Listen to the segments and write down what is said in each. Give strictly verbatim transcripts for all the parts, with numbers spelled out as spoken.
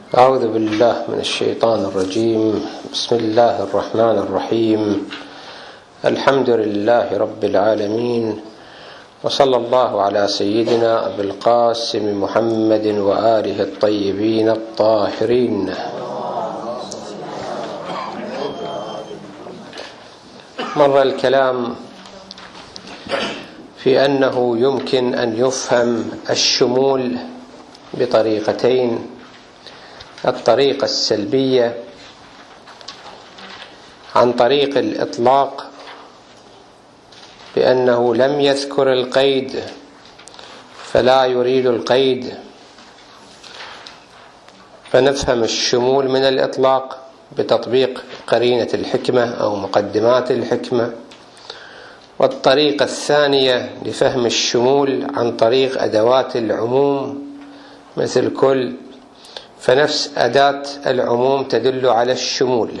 أعوذ بالله من الشيطان الرجيم. بسم الله الرحمن الرحيم. الحمد لله رب العالمين، وصلى الله على سيدنا أبي القاسم محمد وآله الطيبين الطاهرين. مر الكلام في أنه يمكن أن يفهم الشمول بطريقتين: الطريقة السلبية عن طريق الإطلاق بأنه لم يذكر القيد فلا يريد القيد، فنفهم الشمول من الإطلاق بتطبيق قرينة الحكمة أو مقدمات الحكمة. والطريقة الثانية لفهم الشمول عن طريق أدوات العموم مثل كل، فنفس أداة العموم تدل على الشمول.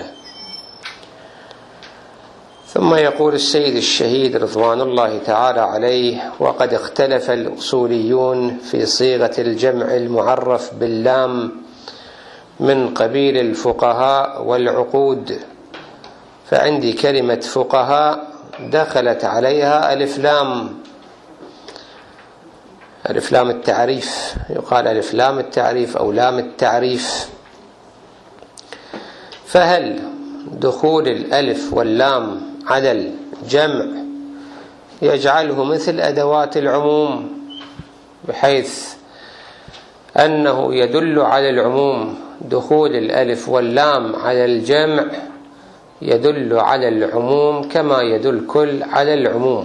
ثم يقول السيد الشهيد رضوان الله تعالى عليه: وقد اختلف الأصوليون في صيغة الجمع المعرف باللام من قبيل الفقهاء والعقود، فعندي كلمة فقهاء دخلت عليها ألف لام، ألف لام التعريف، يقال ألف لام التعريف أو لام التعريف. فهل دخول الألف واللام على الجمع يجعله مثل أدوات العموم بحيث أنه يدل على العموم؟ دخول الألف واللام على الجمع يدل على العموم كما يدل كل على العموم.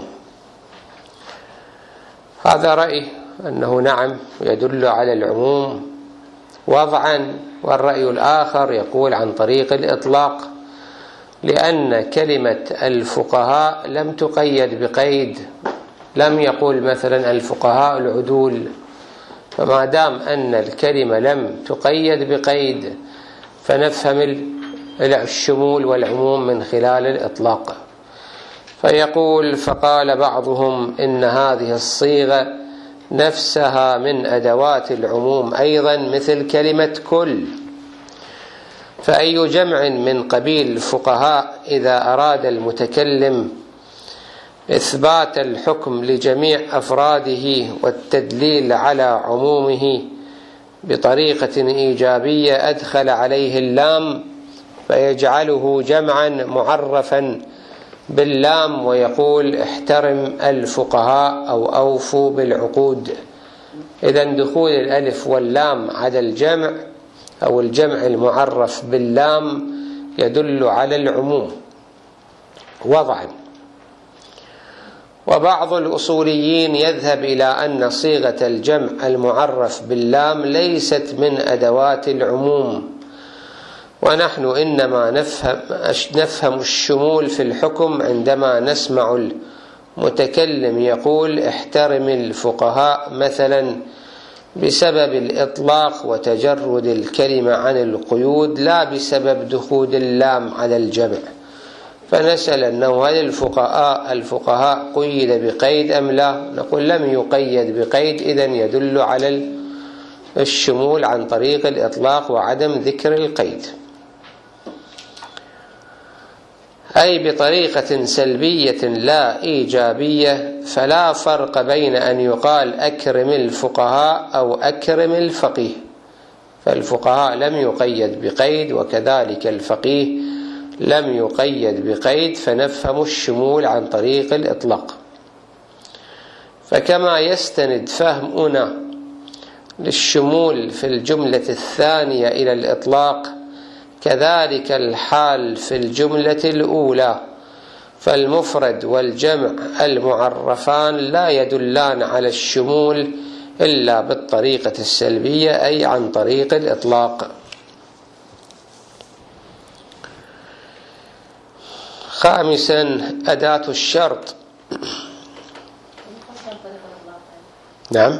هذا رأي أنه نعم يدل على العموم وضعا، والرأي الآخر يقول عن طريق الإطلاق، لأن كلمة الفقهاء لم تقيد بقيد، لم يقول مثلا الفقهاء العدول، فما دام أن الكلمة لم تقيد بقيد فنفهم الشمول والعموم من خلال الإطلاق. فيقول: فقال بعضهم إن هذه الصيغة نفسها من أدوات العموم أيضا مثل كلمة كل، فأي جمع من قبيل الفقهاء إذا أراد المتكلم إثبات الحكم لجميع أفراده والتدليل على عمومه بطريقة إيجابية أدخل عليه اللام فيجعله جمعا معرفا باللام ويقول: احترم الفقهاء أو أوفوا بالعقود. إذن دخول الألف واللام على الجمع أو الجمع المعرف باللام يدل على العموم وضعا. وبعض الأصوليين يذهب إلى أن صيغة الجمع المعرف باللام ليست من أدوات العموم، ونحن إنما نفهم, نفهم الشمول في الحكم عندما نسمع المتكلم يقول: احترم الفقهاء مثلا، بسبب الإطلاق وتجرد الكلمة عن القيود، لا بسبب دخول اللام على الجمع. فنسأل أنه هل الفقهاء الفقهاء قيد بقيد أم لا؟ نقول لم يقيد بقيد، إذن يدل على الشمول عن طريق الإطلاق وعدم ذكر القيد، أي بطريقة سلبية لا إيجابية. فلا فرق بين أن يقال أكرم الفقهاء أو أكرم الفقيه، فالفقهاء لم يقيد بقيد وكذلك الفقيه لم يقيد بقيد، فنفهم الشمول عن طريق الإطلاق. فكما يستند فهمنا للشمول في الجملة الثانية إلى الإطلاق كذلك الحال في الجملة الأولى، فالمفرد والجمع المعرفان لا يدلان على الشمول إلا بالطريقة السلبية، أي عن طريق الإطلاق. خامسا: أداة الشرط. نعم،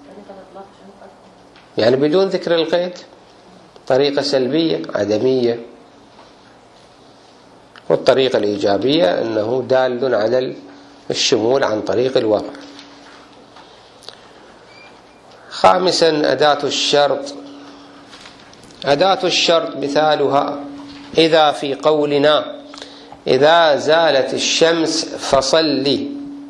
يعني بدون ذكر القيد، طريقة سلبية عدمية. والطريقة الإيجابية أنه دال على الشمول عن طريق الوضع. خامسا: أداة الشرط أداة الشرط مثالها إذا في قولنا إذا زالت الشمس فصل،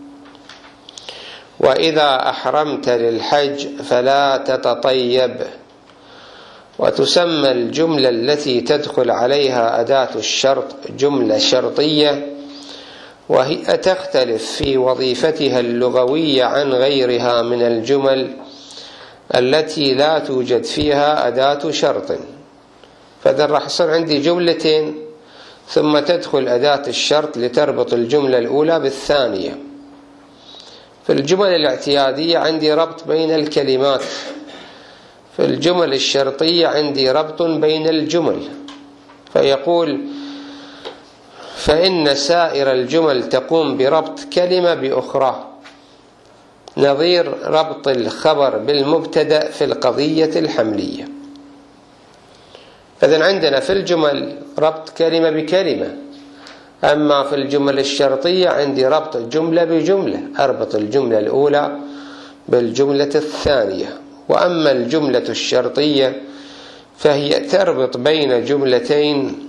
وإذا أحرمت للحج فلا تتطيب. وتسمى الجملة التي تدخل عليها أداة الشرط جملة شرطية، وهي تختلف في وظيفتها اللغوية عن غيرها من الجمل التي لا توجد فيها أداة شرط. فإذا راح يصير عندي جملتين ثم تدخل أداة الشرط لتربط الجملة الأولى بالثانية. في الجمل الاعتيادية عندي ربط بين الكلمات، في الجمل الشرطية عندي ربط بين الجمل. فيقول فإن سائر الجمل تقوم بربط كلمة بأخرى، نظير ربط الخبر بالمبتدأ في القضية الحملية. فإذن عندنا في الجمل ربط كلمة بكلمة، أما في الجمل الشرطية عندي ربط الجملة بجملة، أربط الجملة الأولى بالجملة الثانية. وأما الجملة الشرطية فهي تربط بين جملتين،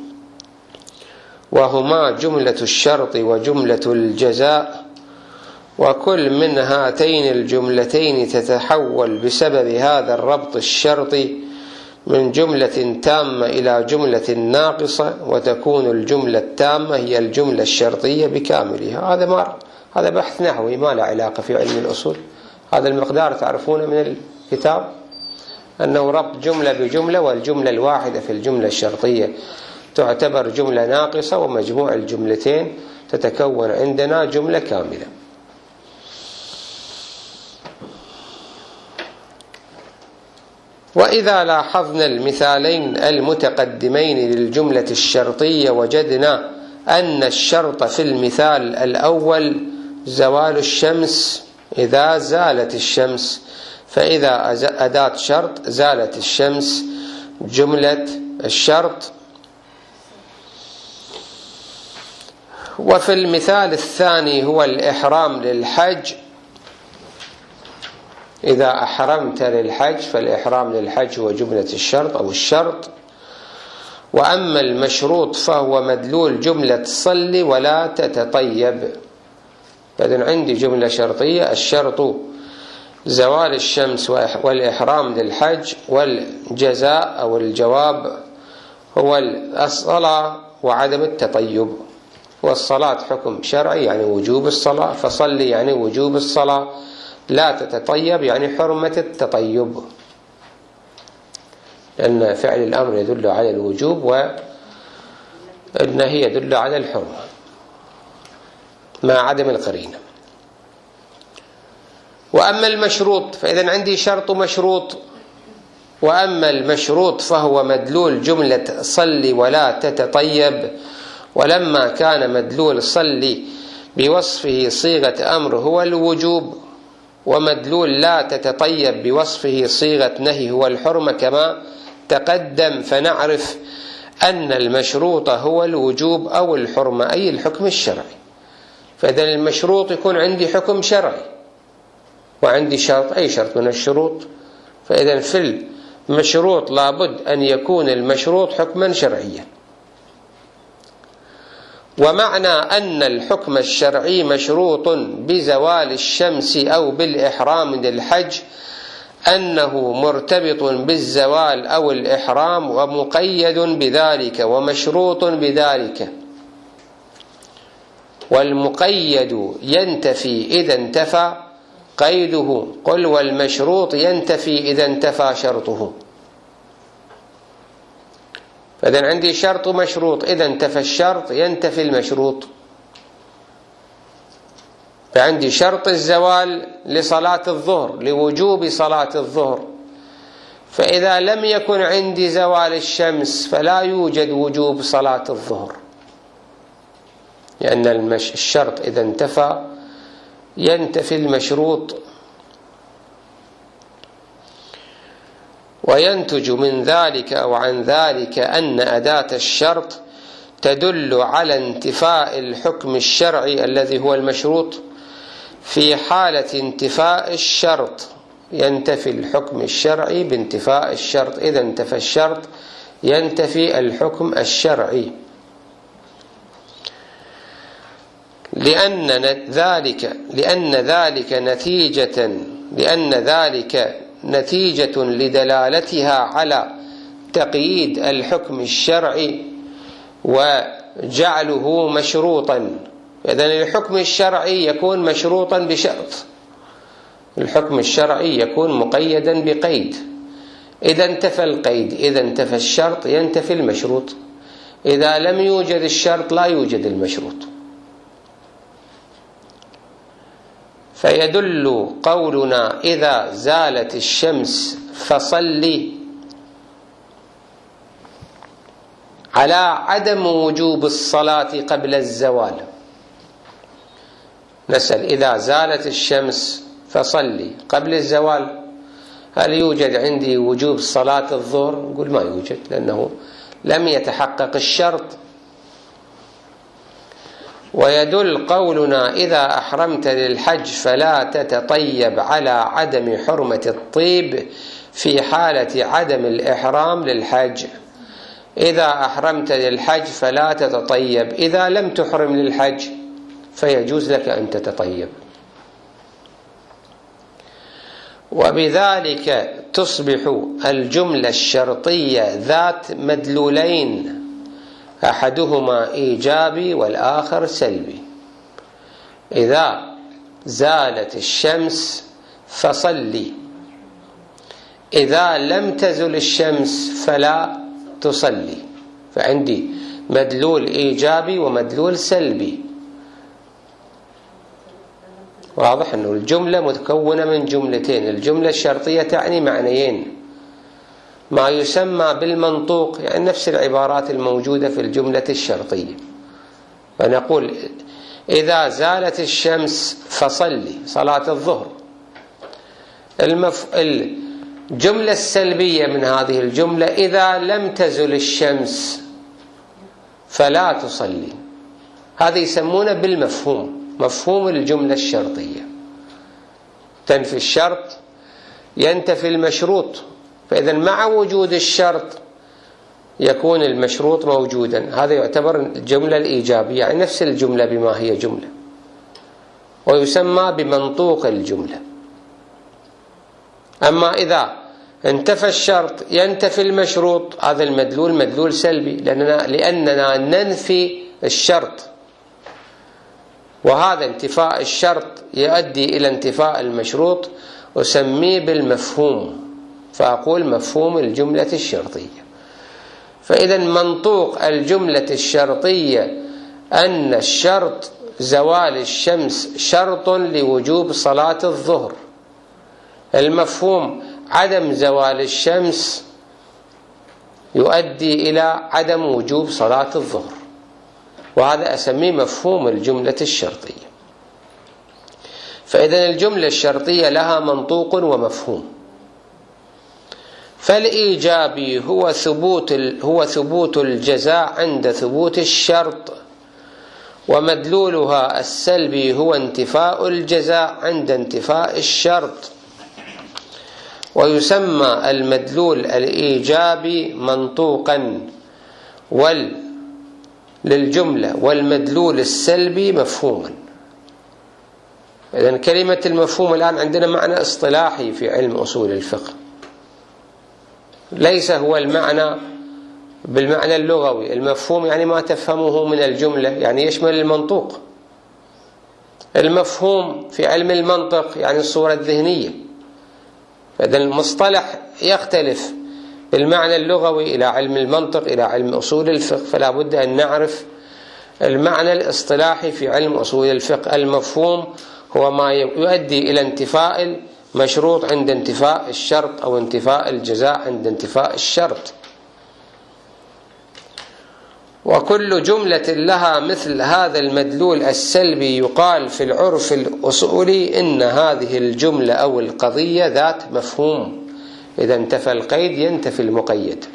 وهما جملة الشرط وجملة الجزاء، وكل من هاتين الجملتين تتحول بسبب هذا الربط الشرطي من جملة تامة إلى جملة ناقصة، وتكون الجملة التامة هي الجملة الشرطية بكاملها. هذا ما هذا بحث نحوي ما له علاقة في علم الأصول. هذا المقدار تعرفونه من الكتاب، أنه ربط جملة بجملة، والجملة الواحدة في الجملة الشرطية تعتبر جملة ناقصة، ومجموع الجملتين تتكون عندنا جملة كاملة. وإذا لاحظنا المثالين المتقدمين للجملة الشرطية وجدنا أن الشرط في المثال الأول زوال الشمس، إذا زالت الشمس، فإذا أداة شرط زالت الشمس جملة الشرط. وفي المثال الثاني هو الإحرام للحج، إذا أحرمت للحج فالإحرام للحج هو جملة الشرط أو الشرط. وأما المشروط فهو مدلول جملة صل ولا تتطيب. فإذن عندي جملة شرطية، الشرط زوال الشمس والإحرام للحج، والجزاء أو الجواب هو الصلاة وعدم التطيب. والصلاة حكم شرعي يعني وجوب الصلاة، فصل يعني وجوب الصلاة، لا تتطيب يعني حرمة التطيب، لأن فعل الأمر يدل على الوجوب والنهي يدل على الحرمة مع عدم القرينة. وأما المشروط فإذن عندي شرط مشروط. وأما المشروط فهو مدلول جملة صل ولا تتطيب، ولما كان مدلول صل بوصفه صيغة أمر هو الوجوب، ومدلول لا تتطيب بوصفه صيغة نهي هو الحرمة كما تقدم، فنعرف أن المشروط هو الوجوب أو الحرمة أي الحكم الشرعي. فإذا المشروط يكون عندي حكم شرعي، وعندي شرط أي شرط من الشروط. فإذا في المشروط لابد أن يكون المشروط حكما شرعيا. ومعنى أن الحكم الشرعي مشروط بزوال الشمس أو بالإحرام للحج أنه مرتبط بالزوال أو الإحرام ومقيد بذلك ومشروط بذلك. والمقيد ينتفي إذا انتفى قيده، قل والمشروط ينتفي إذا انتفى شرطه. فإذا عندي شرط مشروط، إذا انتفى الشرط ينتفي المشروط. فعندي شرط الزوال لصلاة الظهر لوجوب صلاة الظهر، فإذا لم يكن عندي زوال الشمس فلا يوجد وجوب صلاة الظهر، لأن الشرط إذا انتفى ينتفي المشروط. وينتج من ذلك أو عن ذلك أن أداة الشرط تدل على انتفاء الحكم الشرعي الذي هو المشروط في حالة انتفاء الشرط، ينتفي الحكم الشرعي بانتفاء الشرط. إذا انتفى الشرط ينتفي الحكم الشرعي، لأن ذلك لأن ذلك نتيجة لأن ذلك نتيجة لدلالتها على تقييد الحكم الشرعي وجعله مشروطا. إذن الحكم الشرعي يكون مشروطا بشرط، الحكم الشرعي يكون مقيدا بقيد. إذا انتفى القيد، إذا انتفى الشرط ينتفي المشروط. إذا لم يوجد الشرط لا يوجد المشروط. فيدل قولنا إذا زالت الشمس فصلي على عدم وجوب الصلاة قبل الزوال. نسأل: إذا زالت الشمس فصلي قبل الزوال، هل يوجد عندي وجوب صلاة الظهر؟ نقول ما يوجد، لأنه لم يتحقق الشرط. ويدل قولنا إذا أحرمت للحج فلا تتطيب على عدم حرمة الطيب في حالة عدم الإحرام للحج. إذا أحرمت للحج فلا تتطيب، إذا لم تحرم للحج فيجوز لك أن تتطيب. وبذلك تصبح الجملة الشرطية ذات مدلولين، أحدهما إيجابي والآخر سلبي. إذا زالت الشمس فصلي، إذا لم تزل الشمس فلا تصلي. فعندي مدلول إيجابي ومدلول سلبي. واضح أنه الجملة متكونة من جملتين. الجملة الشرطية تعني معنيين، ما يسمى بالمنطوق، يعني نفس العبارات الموجودة في الجملة الشرطية. فنقول إذا زالت الشمس فصلي صلاة الظهر. المف... الجملة السلبية من هذه الجملة إذا لم تزل الشمس فلا تصلي. هذا يسمونه بالمفهوم، مفهوم الجملة الشرطية. تنفي الشرط ينتفي المشروط، فإذا مع وجود الشرط يكون المشروط موجودا. هذا يعتبر الجملة الإيجابية، يعني نفس الجملة بما هي جملة، ويسمى بمنطوق الجملة. أما إذا انتفى الشرط ينتفي المشروط، هذا المدلول مدلول سلبي، لأننا, لأننا ننفي الشرط، وهذا انتفاء الشرط يؤدي إلى انتفاء المشروط، أسميه بالمفهوم، فأقول مفهوم الجملة الشرطية. فإذا منطوق الجملة الشرطية أن الشرط زوال الشمس شرط لوجوب صلاة الظهر. المفهوم عدم زوال الشمس يؤدي إلى عدم وجوب صلاة الظهر، وهذا أسميه مفهوم الجملة الشرطية. فإذا الجملة الشرطية لها منطوق ومفهوم. فالإيجابي هو ثبوت هو ثبوت الجزاء عند ثبوت الشرط، ومدلولها السلبي هو انتفاء الجزاء عند انتفاء الشرط. ويسمى المدلول الإيجابي منطوقا وال للجملة، والمدلول السلبي مفهوما. إذن كلمة المفهوم الآن عندنا معنى اصطلاحي في علم أصول الفقه، ليس هو المعنى بالمعنى اللغوي. المفهوم يعني ما تفهمه من الجملة، يعني يشمل المنطوق. المفهوم في علم المنطق يعني الصورة الذهنية. فإذن المصطلح يختلف بالمعنى اللغوي إلى علم المنطق إلى علم أصول الفقه، فلا بد أن نعرف المعنى الاصطلاحي في علم أصول الفقه. المفهوم هو ما يؤدي إلى انتفاء المشروط عند انتفاء الشرط، أو انتفاء الجزاء عند انتفاء الشرط. وكل جملة لها مثل هذا المدلول السلبي يقال في العرف الأصولي إن هذه الجملة أو القضية ذات مفهوم. إذا انتفى القيد ينتفي المقيد.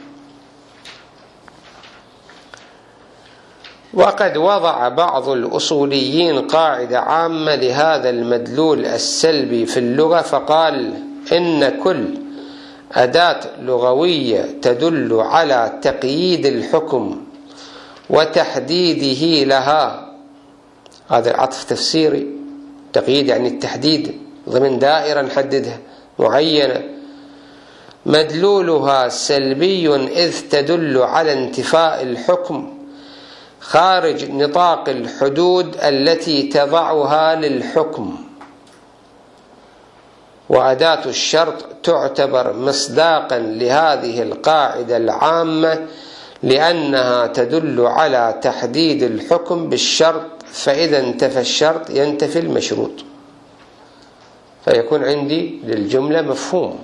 وقد وضع بعض الأصوليين قاعدة عامة لهذا المدلول السلبي في اللغة، فقال إن كل أداة لغوية تدل على تقييد الحكم وتحديده لها، هذا العطف تفسيري، تقييد يعني التحديد ضمن دائرة نحددها معينة، مدلولها سلبي إذ تدل على انتفاء الحكم خارج نطاق الحدود التي تضعها للحكم. وأداة الشرط تعتبر مصداقا لهذه القاعدة العامة لأنها تدل على تحديد الحكم بالشرط، فإذا انتفى الشرط ينتفي المشروط، فيكون عندي للجملة مفهوم.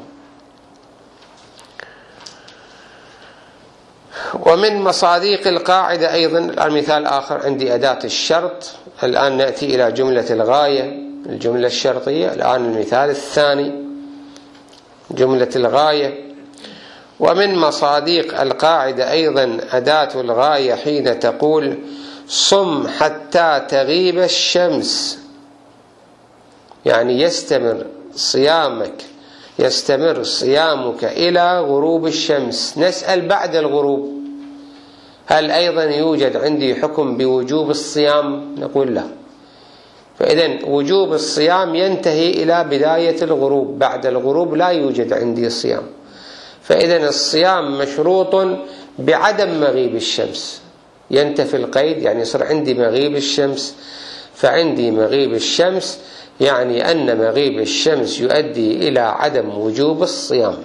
ومن مصادق القاعدة أيضا المثال آخر، عندي أداة الشرط، الآن نأتي إلى جملة الغاية، الجملة الشرطية. الآن المثال الثاني جملة الغاية. ومن مصادق القاعدة أيضا أداة الغاية حين تقول صم حتى تغيب الشمس، يعني يستمر صيامك يستمر صيامك إلى غروب الشمس. نسأل بعد الغروب هل أيضا يوجد عندي حكم بوجوب الصيام؟ نقول لا. فإذن وجوب الصيام ينتهي إلى بداية الغروب، بعد الغروب لا يوجد عندي صيام. فإذن الصيام مشروط بعدم مغيب الشمس، ينتفي القيد، يعني يصير عندي مغيب الشمس. فعندي مغيب الشمس يعني أن مغيب الشمس يؤدي إلى عدم وجوب الصيام.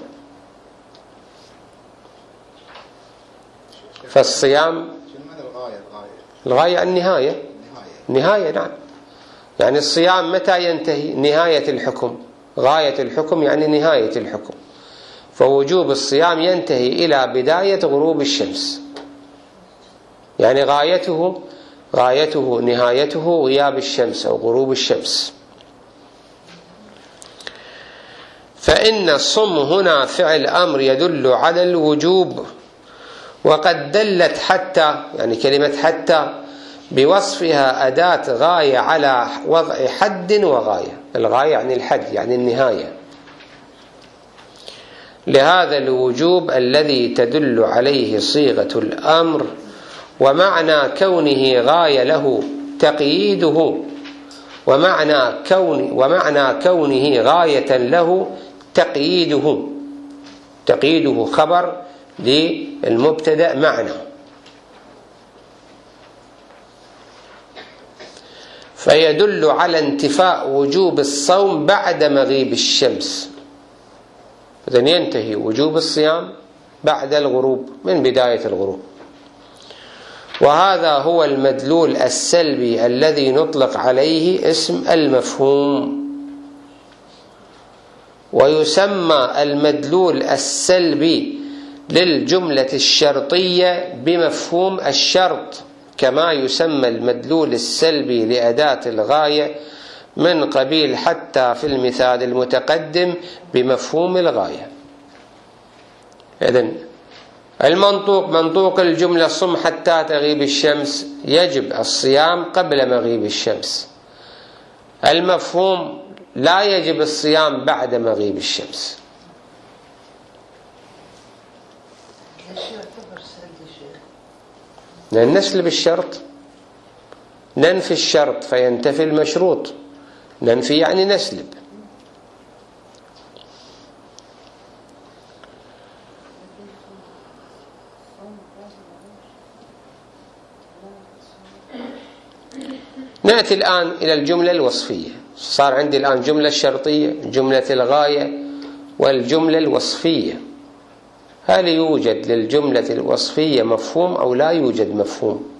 فالصيام الغاية النهاية، نهاية نعم، يعني الصيام متى ينتهي؟ نهاية الحكم، غاية الحكم يعني نهاية الحكم. فوجوب الصيام ينتهي إلى بداية غروب الشمس، يعني غايته غايته نهايته غياب الشمس أو غروب الشمس. فإن الصم هنا فعل أمر يدل على الوجوب، وقد دلت حتى، يعني كلمة حتى بوصفها أداة غاية على وضع حد وغاية. الغاية يعني الحد، يعني النهاية، لهذا الوجوب الذي تدل عليه صيغة الأمر. ومعنى كونه غاية له تقييده، ومعنى كون ومعنى كونه غاية له تقييده. تقييده خبر للمبتدأ معنى. فيدل على انتفاء وجوب الصوم بعد مغيب الشمس. إذن ينتهي وجوب الصيام بعد الغروب، من بداية الغروب. وهذا هو المدلول السلبي الذي نطلق عليه اسم المفهوم. ويسمى المدلول السلبي للجملة الشرطية بمفهوم الشرط، كما يسمى المدلول السلبي لأداة الغاية من قبيل حتى في المثال المتقدم بمفهوم الغاية. إذن المنطوق، منطوق الجملة صم حتى تغيب الشمس، يجب الصيام قبل مغيب الشمس. المفهوم لا يجب الصيام بعد مغيب الشمس. نسلب الشرط، ننفي الشرط فينتفي المشروط. ننفي يعني نسلب. نأتي الآن إلى الجملة الوصفية. صار عندي الآن جملة الشرطية، جملة الغاية، والجملة الوصفية. هل يوجد للجملة الوصفية مفهوم أو لا يوجد مفهوم؟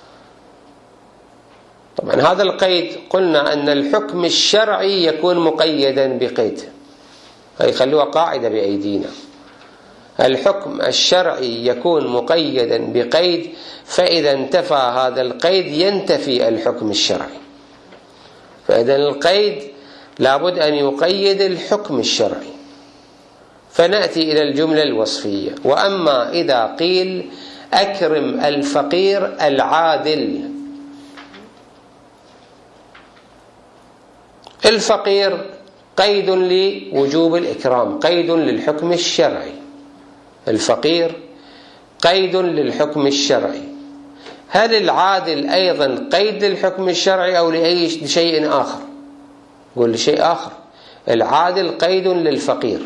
طبعا هذا القيد قلنا أن الحكم الشرعي يكون مقيدا بقيد، هي خلوها قاعدة بأيدينا. الحكم الشرعي يكون مقيدا بقيد، فإذا انتفى هذا القيد ينتفي الحكم الشرعي. فإذا القيد لابد أن يقيد الحكم الشرعي. فنأتي إلى الجملة الوصفية. وأما إذا قيل أكرم الفقير العادل، الفقير قيد لوجوب الإكرام، قيد للحكم الشرعي. الفقير قيد للحكم الشرعي. هل العادل أيضا قيد للحكم الشرعي أو لأي شيء آخر؟ قول لشيء آخر. العادل قيد للفقير.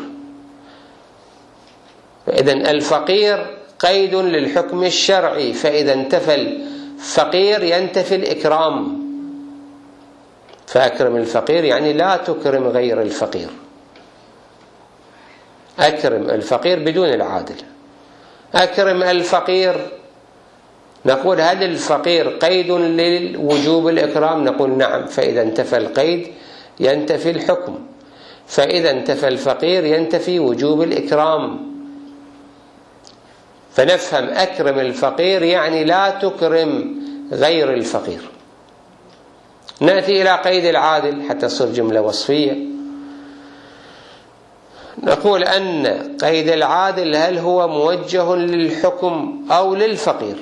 فإذن الفقير قيد للحكم الشرعي، فإذا انتفى الفقير ينتفي الإكرام. فأكرم الفقير يعني لا تكرم غير الفقير، أكرم الفقير بدون العادل. أكرم الفقير، نقول هل الفقير قيد لوجوب الإكرام؟ نقول نعم. فإذا انتفى القيد ينتفي الحكم، فإذا انتفى الفقير ينتفي وجوب الإكرام. فنفهم أكرم الفقير يعني لا تكرم غير الفقير. نأتي إلى قيد العادل حتى تصير جملة وصفية. نقول أن قيد العادل هل هو موجه للحكم أو للفقير؟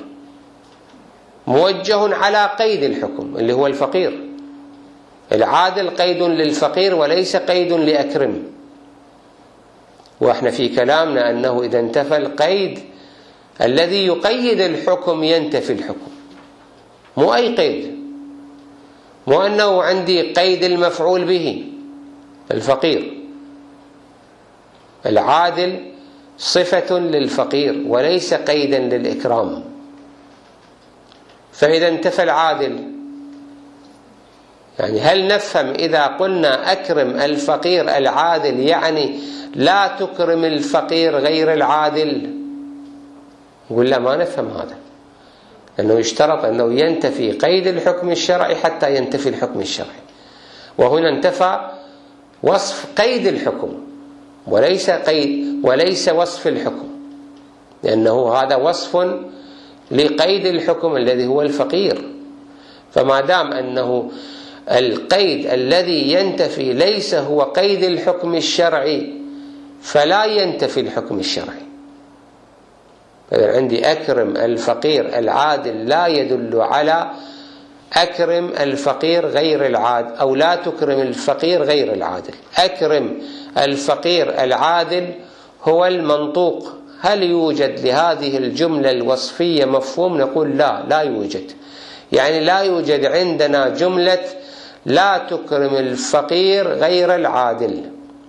موجه على قيد الحكم اللي هو الفقير. العادل قيد للفقير وليس قيد لأكرم. وإحنا في كلامنا أنه إذا انتفى القيد الذي يقيد الحكم ينتفي الحكم، مو أي قيد، مو أنه عندي قيد المفعول به الفقير. العادل صفة للفقير وليس قيدا للإكرام. فإذا انتفى العادل، يعني هل نفهم إذا قلنا أكرم الفقير العادل يعني لا تكرم الفقير غير العادل؟ نقول لا، ما نفهم هذا، لأنه يشترط أنه ينتفي قيد الحكم الشرعي حتى ينتفي الحكم الشرعي. وهنا انتفى وصف قيد الحكم وليس قيد وليس وصف الحكم، لأنه هذا وصف لقيد الحكم الذي هو الفقير. فما دام أنه القيد الذي ينتفي ليس هو قيد الحكم الشرعي فلا ينتفي الحكم الشرعي. فإذا عندي أكرم الفقير العادل لا يدل على أكرم الفقير غير العادل، أو لا تكرم الفقير غير العادل. أكرم الفقير العادل هو المنطوق. هل يوجد لهذه الجملة الوصفية مفهوم؟ نقول لا، لا يوجد. يعني لا يوجد عندنا جملة لا تكرم الفقير غير العادل.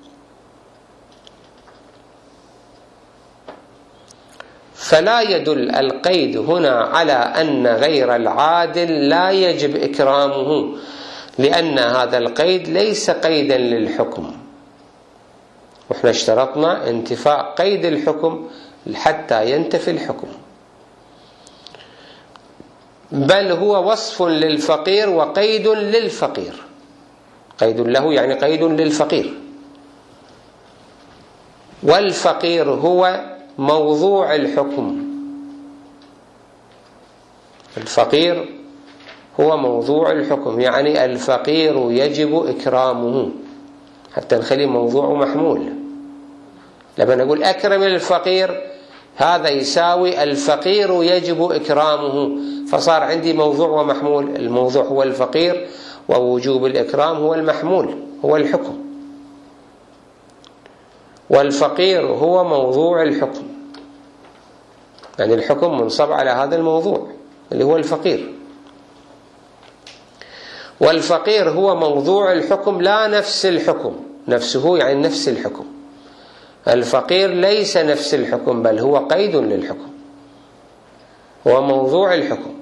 فلا يدل القيد هنا على أن غير العادل لا يجب إكرامه، لأن هذا القيد ليس قيدا للحكم. وإحنا اشترطنا انتفاء قيد الحكم حتى ينتفي الحكم، بل هو وصف للفقير وقيد للفقير. قيد له يعني قيد للفقير. والفقير هو موضوع الحكم. الفقير هو موضوع الحكم، يعني الفقير يجب إكرامه، حتى نخلي موضوع محمول. لما نقول أكرم الفقير هذا يساوي الفقير يجب إكرامه، فصار عندي موضوع ومحمول. الموضوع هو الفقير ووجوب الإكرام هو المحمول، هو الحكم. والفقير هو موضوع الحكم، يعني الحكم منصب على هذا الموضوع اللي هو الفقير. والفقير هو موضوع الحكم لا نفس الحكم. نفسه يعني نفس الحكم. الفقير ليس نفس الحكم، بل هو قيد للحكم، هو موضوع الحكم.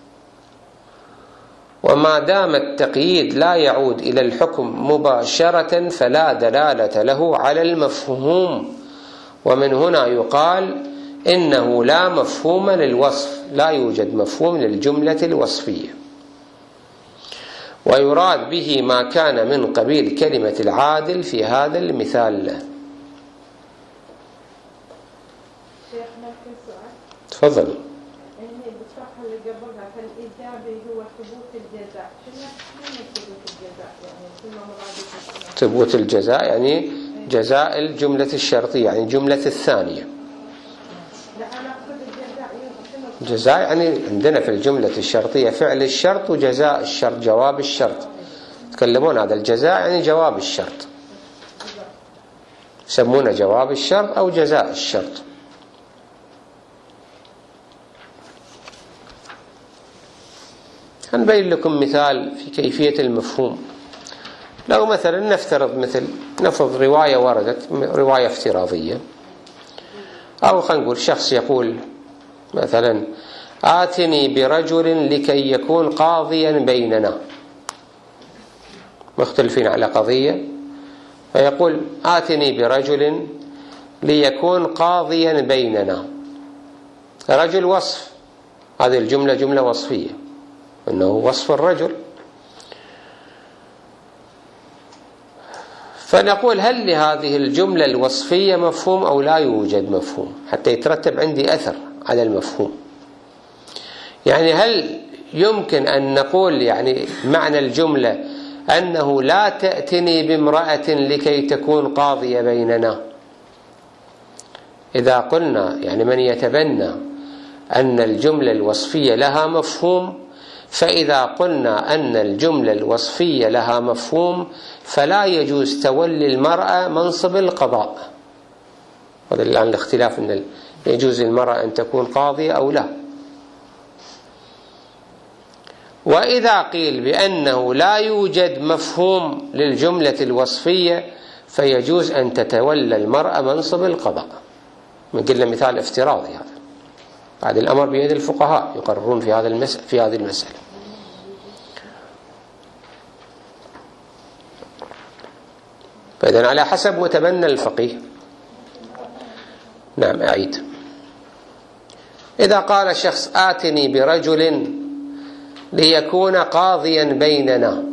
وما دام التقييد لا يعود إلى الحكم مباشرة فلا دلالة له على المفهوم. ومن هنا يقال إنه لا مفهوم للوصف، لا يوجد مفهوم للجملة الوصفية. ويراد به ما كان من قبيل كلمة العادل في هذا المثال. تفضل. ثبوت الجزاء يعني جزاء الجملة الشرطية، يعني جملة الثانية. جزاء يعني عندنا في الجملة الشرطية فعل الشرط وجزاء الشرط، جواب الشرط. تكلمون هذا الجزاء يعني جواب الشرط. يسمونه جواب الشرط أو جزاء الشرط. هنبين لكم مثال في كيفية المفهوم. لو مثلا نفترض مثل نفرض رواية وردت، رواية افتراضية، أو خلينا نقول شخص يقول مثلا آتني برجل لكي يكون قاضيا بيننا، مختلفين على قضية، فيقول آتني برجل ليكون قاضيا بيننا. رجل وصف، هذه الجملة جملة وصفية، أنه وصف الرجل. فنقول هل لهذه الجملة الوصفية مفهوم أو لا يوجد مفهوم، حتى يترتب عندي أثر على المفهوم. يعني هل يمكن أن نقول يعني معنى الجملة أنه لا تأتني بامرأة لكي تكون قاضية بيننا؟ إذا قلنا يعني من يتبنى أن الجملة الوصفية لها مفهوم، فإذا قلنا أن الجملة الوصفية لها مفهوم فلا يجوز تولي المرأة منصب القضاء. هذا الآن الاختلاف، أن يجوز للمرأة أن تكون قاضية أو لا. وإذا قيل بأنه لا يوجد مفهوم للجملة الوصفية فيجوز أن تتولى المرأة منصب القضاء. من قلنا مثال افتراضي هذا، بعد الأمر بيد الفقهاء يقررون في هذا المس... في هذه المسألة. فإذن على حسب متبنى الفقيه. نعم أعيد. إذا قال شخص آتني برجل ليكون قاضيا بيننا،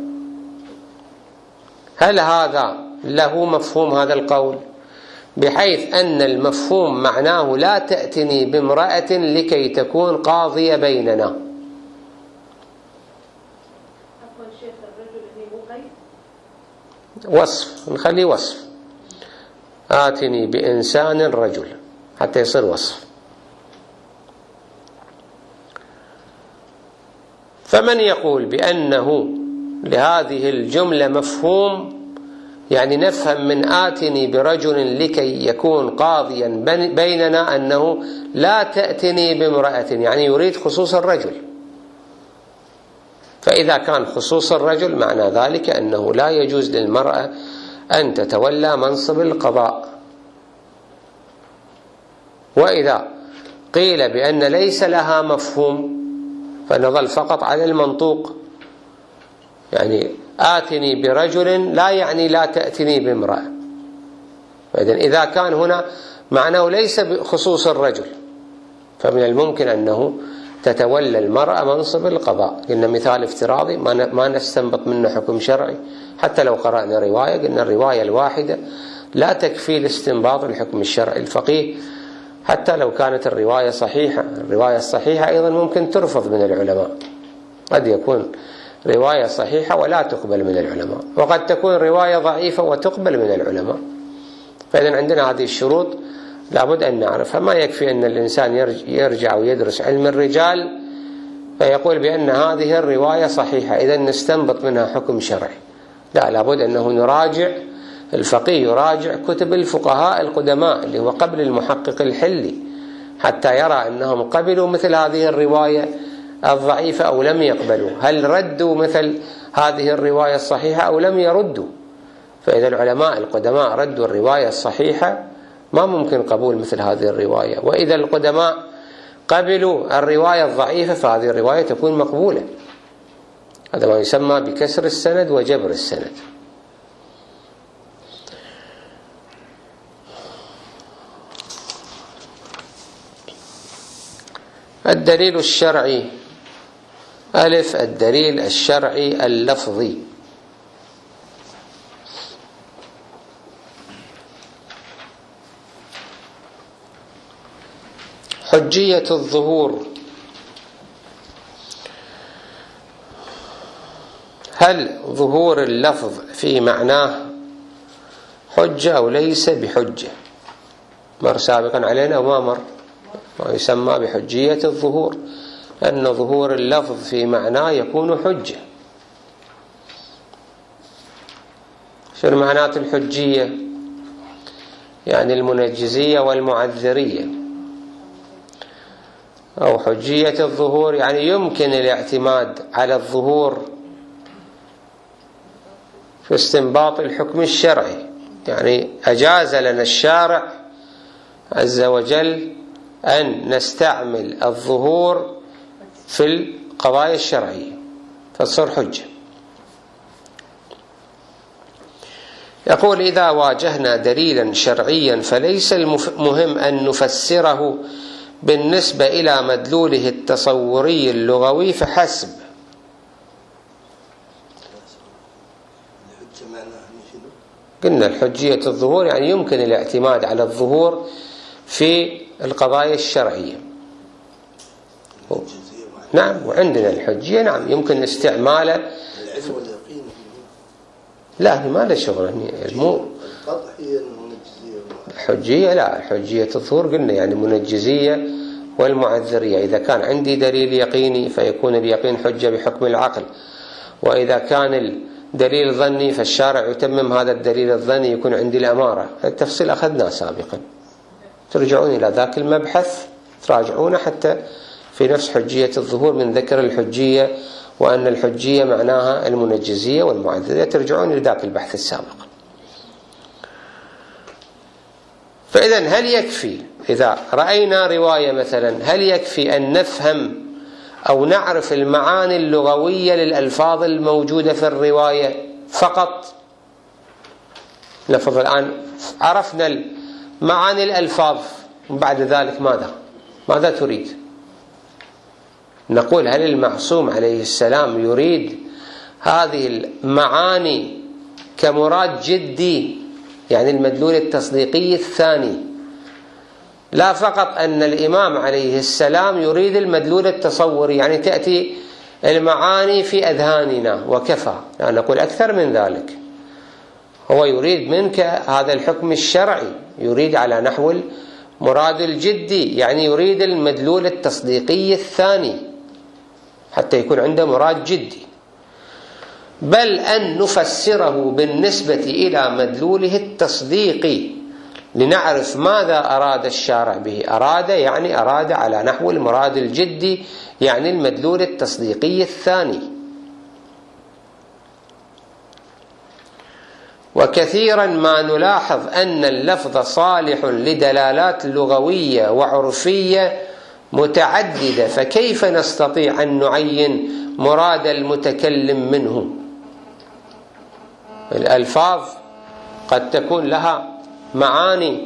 هل هذا له مفهوم هذا القول، بحيث أن المفهوم معناه لا تأتني بامرأة لكي تكون قاضية بيننا؟ وصف، نخليه وصف، آتني بإنسان رجل حتى يصير وصف. فمن يقول بأنه لهذه الجملة مفهوم، يعني نفهم من آتني برجل لكي يكون قاضيا بيننا أنه لا تأتني بامرأة، يعني يريد خصوص الرجل. فإذا كان خصوص الرجل معنى ذلك أنه لا يجوز للمرأة أن تتولى منصب القضاء. وإذا قيل بأن ليس لها مفهوم فنظل فقط على المنطوق، يعني آتني برجل لا يعني لا تأتني بامرأة. فإذن إذا كان هنا معناه ليس بخصوص الرجل، فمن الممكن أنه تتولى المرأة منصب القضاء. قلنا مثال افتراضي ما نستنبط منه حكم شرعي، حتى لو قرأنا رواية قلنا الرواية الواحدة لا تكفي لاستنباط الحكم الشرعي. الفقيه حتى لو كانت الرواية صحيحة، الرواية الصحيحة أيضا ممكن ترفض من العلماء، قد يكون رواية صحيحة ولا تقبل من العلماء، وقد تكون رواية ضعيفة وتقبل من العلماء. فإذن عندنا هذه الشروط لابد أن نعرفها. ما يكفي أن الإنسان يرجع ويدرس علم الرجال فيقول بأن هذه الرواية صحيحة إذا نستنبط منها حكم شرعي. لا، لابد أنه نراجع، الفقيه يراجع كتب الفقهاء القدماء اللي هو قبل المحقق الحلي حتى يرى أنهم قبلوا مثل هذه الرواية الضعيفة أو لم يقبلوا، هل ردوا مثل هذه الرواية الصحيحة أو لم يردوا. فإذا العلماء القدماء ردوا الرواية الصحيحة ما ممكن قبول مثل هذه الرواية، وإذا القدماء قبلوا الرواية الضعيفة فهذه الرواية تكون مقبولة. هذا ما يسمى بكسر السند وجبر السند. الدليل الشرعي: ألف، الدليل الشرعي اللفظي. حجية الظهور: هل ظهور اللفظ في معناه حجة أو ليس بحجة؟ مر سابقا علينا وما مر ما يسمى بحجية الظهور، أن ظهور اللفظ في معناه يكون حجة. شنو معنات الحجية؟ يعني المنجزية والمعذرية، أو حجية الظهور يعني يمكن الاعتماد على الظهور في استنباط الحكم الشرعي، يعني أجاز لنا الشارع عز وجل أن نستعمل الظهور في القضايا الشرعية فتصير حجة. يقول: إذا واجهنا دليلا شرعيا فليس المهم أن نفسره بالنسبة إلى مدلوله التصوري اللغوي فحسب. قلنا الحجية الظهور يعني يمكن الاعتماد على الظهور في القضايا الشرعية. نعم، وعندنا الحجية نعم يمكن استعماله. لا ما له شغل مو الحجية، لا الحجية الظهور قلنا يعني منجزية والمعذرية. إذا كان عندي دليل يقيني فيكون اليقين حجة بحكم العقل، وإذا كان الدليل ظني فالشارع يتمم هذا الدليل الظني يكون عندي الأمارة. التفصيل أخذناه سابقا، ترجعون إلى ذاك المبحث تراجعونه حتى في نفس حجية الظهور من ذكر الحجية وأن الحجية معناها المنجزية والمعذرية، ترجعون إلى ذاك البحث السابق. فإذا هل يكفي إذا رأينا رواية مثلا هل يكفي أن نفهم أو نعرف المعاني اللغوية للألفاظ الموجودة في الرواية فقط؟ نفرض الآن عرفنا معاني الألفاظ وبعد ذلك ماذا؟ ماذا تريد؟ نقول هل المعصوم عليه السلام يريد هذه المعاني كمراد جدي يعني المدلول التصديقي الثاني، لا فقط أن الإمام عليه السلام يريد المدلول التصوري يعني تأتي المعاني في أذهاننا وكفى، لا نقول أكثر من ذلك. هو يريد منك هذا الحكم الشرعي، يريد على نحو المراد الجدي يعني يريد المدلول التصديقي الثاني حتى يكون عنده مراد جدي، بل أن نفسره بالنسبة إلى مدلوله التصديقي لنعرف ماذا أراد الشارع به. أراد يعني أراد على نحو المراد الجدي يعني المدلول التصديقي الثاني. وكثيرا ما نلاحظ أن اللفظ صالح لدلالات لغوية وعرفية متعددة، فكيف نستطيع أن نعين مراد المتكلم منه؟ الألفاظ قد تكون لها معاني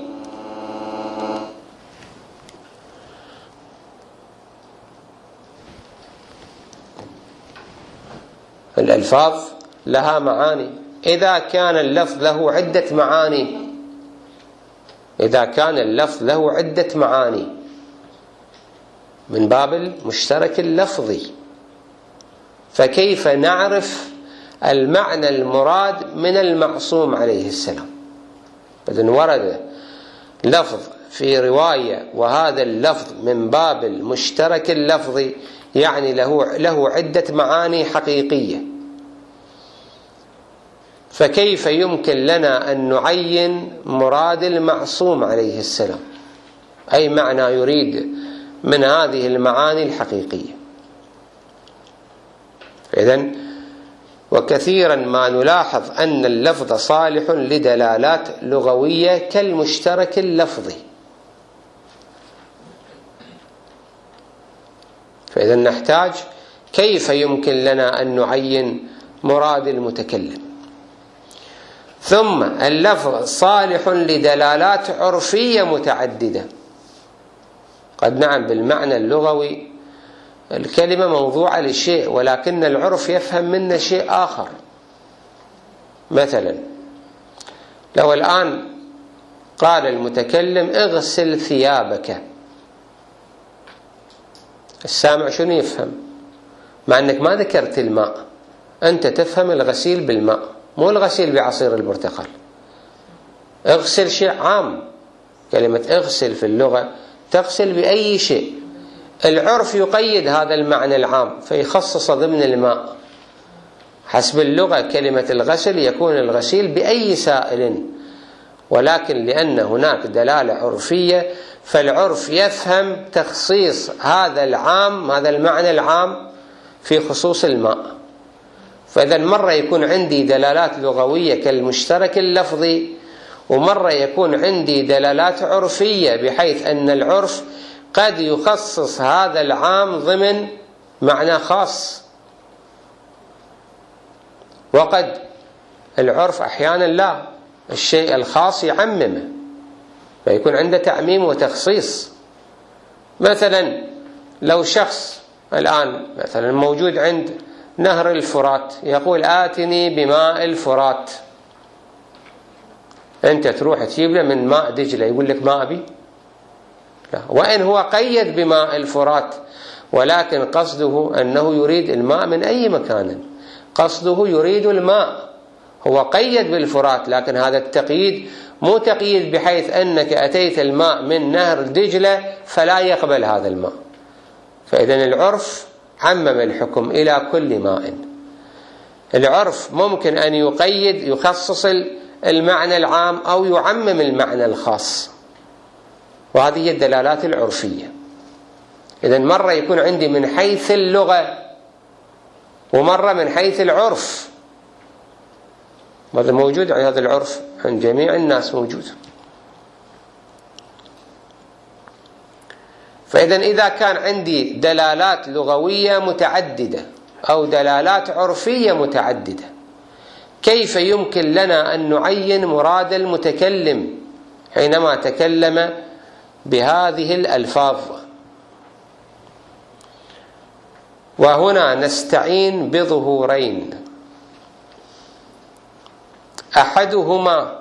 الألفاظ لها معاني. إذا كان اللفظ له عدة معاني إذا كان اللفظ له عدة معاني من باب المشترك اللفظي، فكيف نعرف المعنى المراد من المعصوم عليه السلام؟ إذن ورد لفظ في رواية وهذا اللفظ من باب المشترك اللفظي يعني له له عدة معاني حقيقية، فكيف يمكن لنا أن نعين مراد المعصوم عليه السلام أي معنى يريد من هذه المعاني الحقيقية؟ إذن وكثيرا ما نلاحظ أن اللفظ صالح لدلالات لغوية كالمشترك اللفظي، فإذا نحتاج كيف يمكن لنا أن نعين مراد المتكلم. ثم اللفظ صالح لدلالات عرفية متعددة. قد نعم بالمعنى اللغوي الكلمة موضوعة لشيء ولكن العرف يفهم منه شيء آخر. مثلا لو الآن قال المتكلم اغسل ثيابك، السامع شنو يفهم؟ مع أنك ما ذكرت الماء، أنت تفهم الغسيل بالماء مو الغسيل بعصير البرتقال. اغسل شيء عام، كلمة اغسل في اللغة تغسل بأي شيء، العرف يقيد هذا المعنى العام فيخصص ضمن الماء. حسب اللغة كلمة الغسل يكون الغسيل بأي سائل، ولكن لأن هناك دلالة عرفية فالعرف يفهم تخصيص هذا العام، هذا المعنى العام في خصوص الماء. فإذا مرة يكون عندي دلالات لغوية كالمشترك اللفظي، ومرة يكون عندي دلالات عرفية بحيث أن العرف قد يخصص هذا العام ضمن معنى خاص، وقد العرف أحيانا لا، الشيء الخاص يعممه فيكون عنده تعميم وتخصيص. مثلا لو شخص الآن مثلا موجود عند نهر الفرات يقول آتني بماء الفرات، أنت تروح تجيب له من ماء دجلة يقول لك ما أبي؟ لا، وإن هو قيد بماء الفرات ولكن قصده أنه يريد الماء من أي مكان، قصده يريد الماء، هو قيد بالفرات، لكن هذا التقييد مو تقييد بحيث أنك أتيت الماء من نهر دجلة فلا يقبل هذا الماء. فإذن العرف عمم الحكم إلى كل ماء. العرف ممكن أن يقيد يخصص المعنى العام أو يعمم المعنى الخاص، وهذه هي الدلالات العرفية. إذن مرة يكون عندي من حيث اللغة ومرة من حيث العرف، هذا موجود عند هذا العرف عند جميع الناس موجود. فإذا إذا كان عندي دلالات لغوية متعددة أو دلالات عرفية متعددة، كيف يمكن لنا أن نعين مراد المتكلم حينما تكلم بهذه الألفاظ؟ وهنا نستعين بظهورين، أحدهما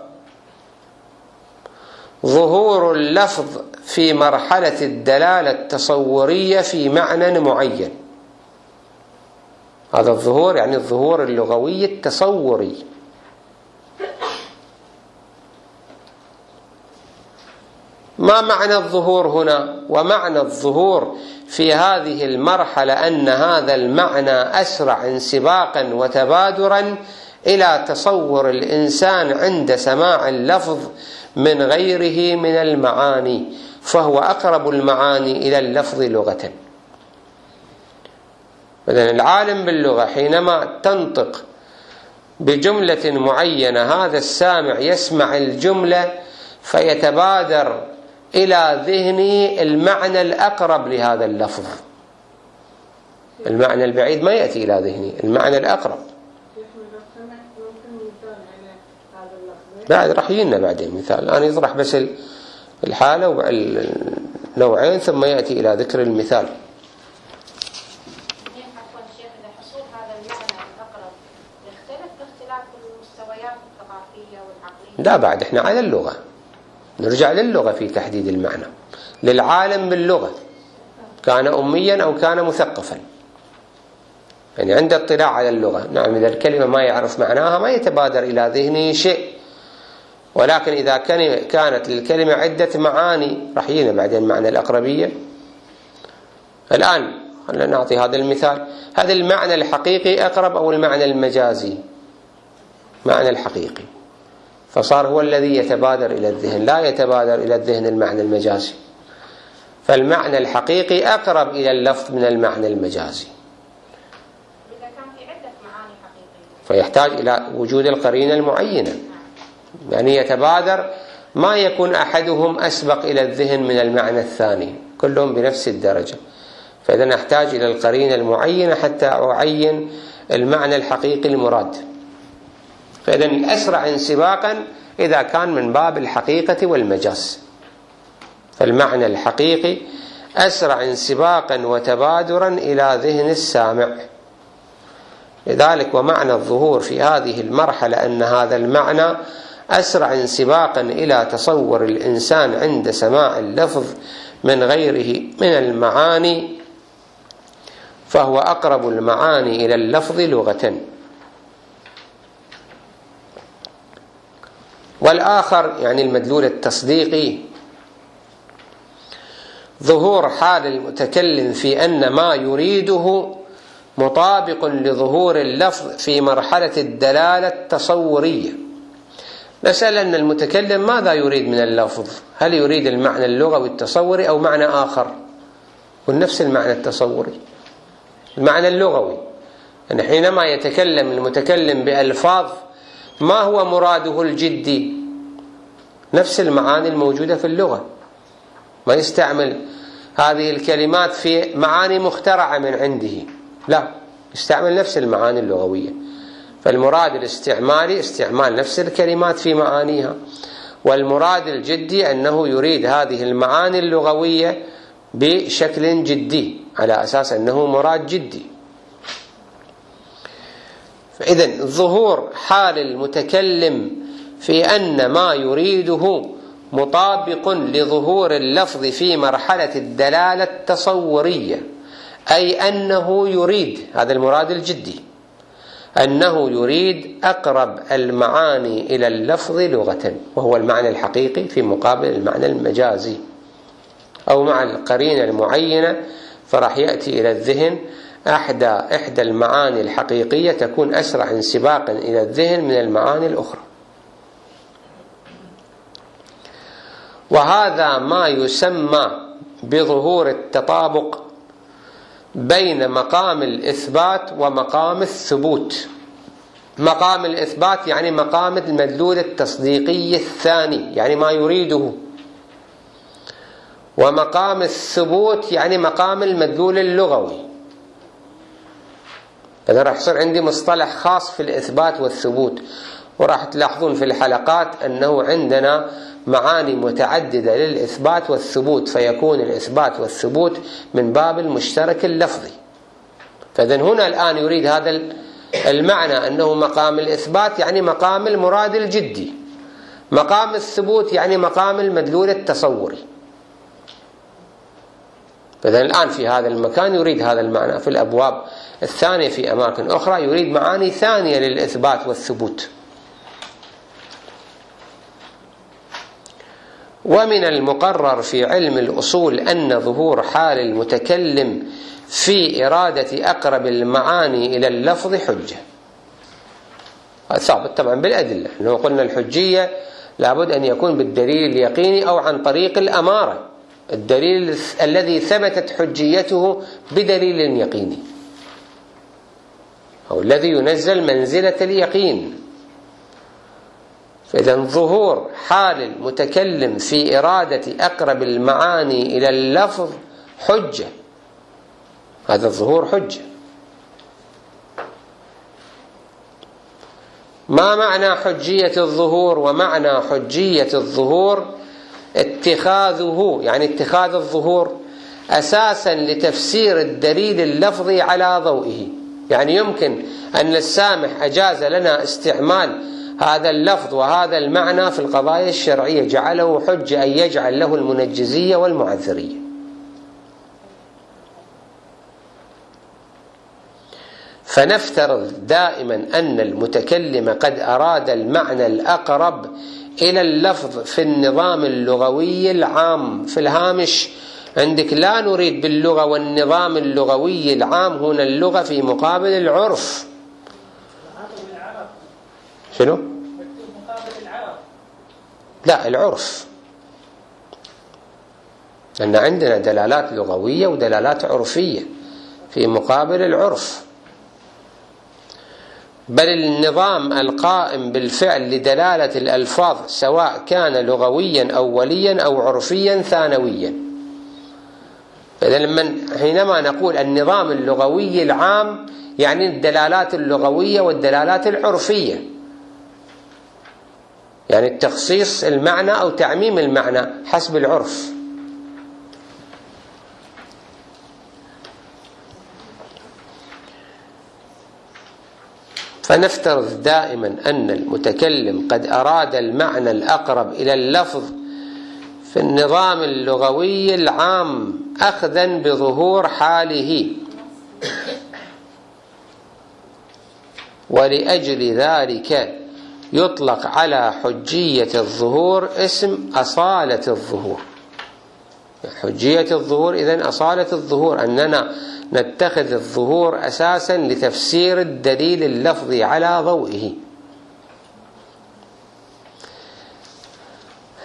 ظهور اللفظ في مرحلة الدلالة التصورية في معنى معين. هذا الظهور يعني الظهور اللغوي التصوري. ما معنى الظهور هنا؟ ومعنى الظهور في هذه المرحلة أن هذا المعنى أسرع انسباقا وتبادرا إلى تصور الإنسان عند سماع اللفظ من غيره من المعاني، فهو أقرب المعاني إلى اللفظ لغة. إذن العالم باللغة حينما تنطق بجملة معينة هذا السامع يسمع الجملة فيتبادر إلى ذهنه المعنى الأقرب لهذا اللفظ، المعنى البعيد ما يأتي إلى ذهنه، المعنى الأقرب. بعد راح يجينا بعدين مثال، الآن يطرح بس الحالة والنوعين ثم يأتي إلى ذكر المثال. حصول هذا المعنى الأقرب يختلف باختلاف المستويات الثقافية والعقلية. لا، بعد احنا على اللغة، نرجع للغة في تحديد المعنى، للعالم باللغة كان أميا أو كان مثقفا، يعني عنده اطلاع على اللغة. نعم، إذا الكلمة ما يعرف معناها ما يتبادر إلى ذهنه شيء، ولكن إذا كانت للكلمة عدة معاني راح يجينا بعدين معنى الأقربية. الآن خلينا نعطي هذا المثال، هذا المعنى الحقيقي أقرب أو المعنى المجازي؟ معنى الحقيقي، فصار هو الذي يتبادر إلى الذهن، لا يتبادر إلى الذهن المعنى المجازي. فالمعنى الحقيقي أقرب إلى اللفظ من المعنى المجازي، إذا كان في عدة معاني حقيقية فيحتاج إلى وجود القرينة المعينة، يعني يتبادر ما يكون أحدهم أسبق إلى الذهن من المعنى الثاني، كلهم بنفس الدرجة. فإذا نحتاج إلى القرينة المعينة حتى أعين المعنى الحقيقي المراد. فإذا الأسرع انسباقا إذا كان من باب الحقيقة والمجاز، فالمعنى الحقيقي أسرع انسباقا وتبادرا إلى ذهن السامع. لذلك ومعنى الظهور في هذه المرحلة أن هذا المعنى أسرع انسباقا إلى تصور الإنسان عند سماع اللفظ من غيره من المعاني، فهو أقرب المعاني إلى اللفظ لغة. والآخر يعني المدلول التصديقي ظهور حال المتكلم في أن ما يريده مطابق لظهور اللفظ في مرحلة الدلالة التصورية، نسأل أن المتكلم ماذا يريد من اللفظ؟ هل يريد المعنى اللغوي التصوري أو معنى آخر؟ ونفس المعنى التصوري، المعنى اللغوي، يعني حينما يتكلم المتكلم بألفاظ ما هو مراده الجدي؟ نفس المعاني الموجودة في اللغة، ما يستعمل هذه الكلمات في معاني مخترعة من عنده، لا، يستعمل نفس المعاني اللغوية. فالمراد الاستعمالي استعمال نفس الكلمات في معانيها، والمراد الجدي أنه يريد هذه المعاني اللغوية بشكل جدي على أساس أنه مراد جدي. فإذن ظهور حال المتكلم في أن ما يريده مطابق لظهور اللفظ في مرحلة الدلالة التصورية، أي أنه يريد، هذا المراد الجدي، أنه يريد أقرب المعاني إلى اللفظ لغة، وهو المعنى الحقيقي في مقابل المعنى المجازي، أو مع القرينة المعينة فراح يأتي إلى الذهن أحدى إحدى المعاني الحقيقية تكون أسرع انسباقا إلى الذهن من المعاني الأخرى. وهذا ما يسمى بظهور التطابق بين مقام الإثبات ومقام الثبوت. مقام الإثبات يعني مقام المدلول التصديقي الثاني، يعني ما يريده، ومقام الثبوت يعني مقام المدلول اللغوي. إذا راح يصير عندي مصطلح خاص في الإثبات والثبوت، وراح تلاحظون في الحلقات أنه عندنا معاني متعددة للإثبات والثبوت، فيكون الإثبات والثبوت من باب المشترك اللفظي. فإذن هنا الآن يريد هذا المعنى أنه مقام الإثبات يعني مقام المراد الجدي، مقام الثبوت يعني مقام المدلول التصوري. فإذن الآن في هذا المكان يريد هذا المعنى، في الأبواب الثانية في أماكن أخرى يريد معاني ثانية للإثبات والثبوت. ومن المقرر في علم الأصول أن ظهور حال المتكلم في إرادة أقرب المعاني إلى اللفظ حجة. ثابت طبعا بالأدلة، أنه قلنا الحجية لابد أن يكون بالدليل اليقيني أو عن طريق الأمارة، الدليل الذي ثبتت حجيته بدليل يقيني، أو الذي ينزل منزلة اليقين. فإذا ظهور حال المتكلم في إرادة أقرب المعاني إلى اللفظ حجة، هذا الظهور حجة. ما معنى حجية الظهور؟ ومعنى حجية الظهور اتخاذه، يعني اتخاذ الظهور أساسا لتفسير الدليل اللفظي على ضوئه. يعني يمكن أن السامح أجاز لنا استعمال هذا اللفظ وهذا المعنى في القضايا الشرعية، جعله حجة، أن يجعل له المنجزية والمعذرية. فنفترض دائما أن المتكلم قد أراد المعنى الأقرب إلى اللفظ في النظام اللغوي العام. في الهامش عندك لا نريد باللغة والنظام اللغوي العام، هنا اللغة في مقابل العرف. شنو؟ لا، العرف، لأن عندنا دلالات لغوية ودلالات عرفية في مقابل العرف. بل النظام القائم بالفعل لدلالة الألفاظ سواء كان لغويا أوليا أو عرفيا ثانويا. فإذا لما حينما نقول النظام اللغوي العام يعني الدلالات اللغوية والدلالات العرفية، يعني التخصيص المعنى أو تعميم المعنى حسب العرف. فنفترض دائما أن المتكلم قد أراد المعنى الأقرب إلى اللفظ في النظام اللغوي العام أخذا بظهور حاله، ولأجل ذلك يطلق على حجية الظهور اسم أصالة الظهور. حجية الظهور إذن أصالة الظهور، أننا نتخذ الظهور أساسا لتفسير الدليل اللفظي على ضوئه.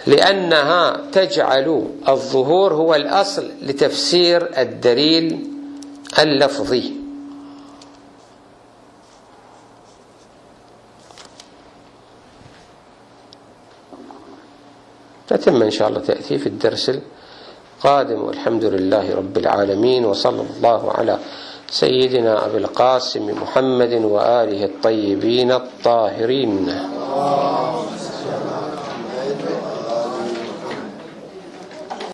لأنها تجعل الظهور هو الأصل لتفسير الدليل اللفظي. تتم إن شاء الله تأتي في الدرس القادم، والحمد لله رب العالمين، وصلى الله على سيدنا أبي القاسم محمد وآله الطيبين الطاهرين.